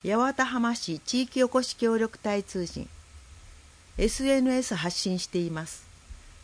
八幡浜市地域おこし協力隊通信 SNS 発信しています。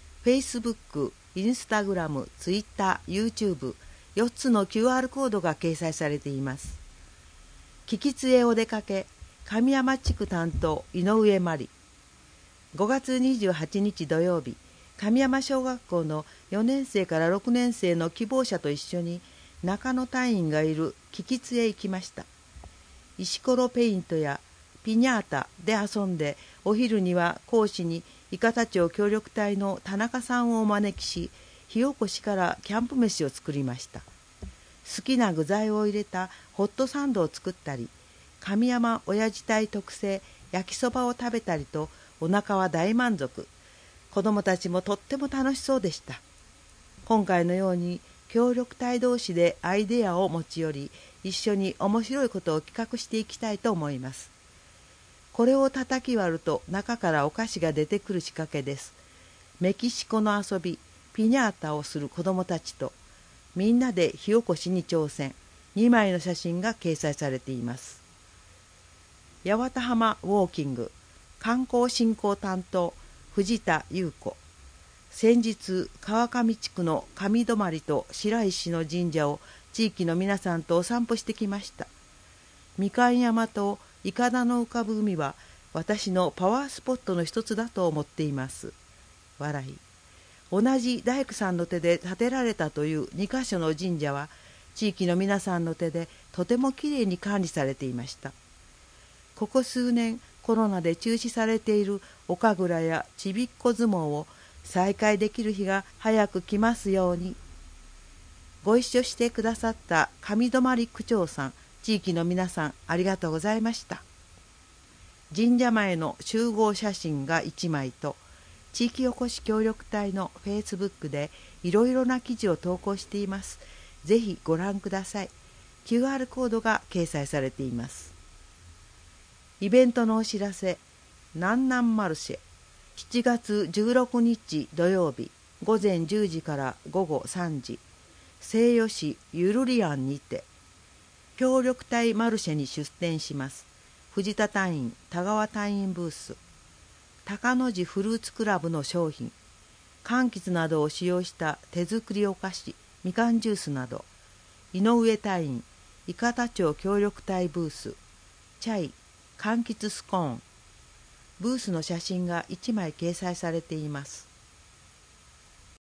Facebook、Instagram、Twitter、YouTube 4つの QR コードが掲載されています。聞きつえお出かけ神山地区担当井上真理。5月28日土曜日、神山小学校の4年生から6年生の希望者と一緒に中野隊員がいる聞きつへ行きました。石ころペイントやピニャータで遊んで、お昼には講師に伊方町協力隊の田中さんをお招きし、火起こしからキャンプ飯を作りました。好きな具材を入れたホットサンドを作ったり、神山親父隊特製焼きそばを食べたりと、お腹は大満足。子どもたちもとっても楽しそうでした。今回のように協力隊同士でアイデアを持ち寄り、一緒に面白いことを企画していきたいと思います。これを叩き割ると中からお菓子が出てくる仕掛けです。メキシコの遊びピニャータをする子どもたちとみんなで火起こしに挑戦。2枚の写真が掲載されています。八幡浜ウォーキング観光振興担当藤田優子。先日川上地区の上泊と白石の神社を地域の皆さんとお散歩してきました。みかん山といかだの浮かぶ海は私のパワースポットの一つだと思っています。笑い。同じ大工さんの手で建てられたという2カ所の神社は地域の皆さんの手でとてもきれいに管理されていました。ここ数年コロナで中止されているお神楽やちびっこ相撲を再開できる日が早く来ますように。ご一緒してくださった上泊区長さん、地域の皆さんありがとうございました。神社前の集合写真が1枚と、地域おこし協力隊のフェイスブックでいろいろな記事を投稿しています。ぜひご覧ください。QR コードが掲載されています。イベントのお知らせ、南南マルシェ、7月16日土曜日、午前10時から午後3時、西予市ゆるり庵にて、協力隊マルシェに出店します。藤田隊員、田川隊員ブース、高野寺フルーツクラブの商品、柑橘などを使用した手作りお菓子、みかんジュースなど、井上隊員、伊方町協力隊ブース、チャイ、柑橘スコーン、ブースの写真が1枚掲載されています。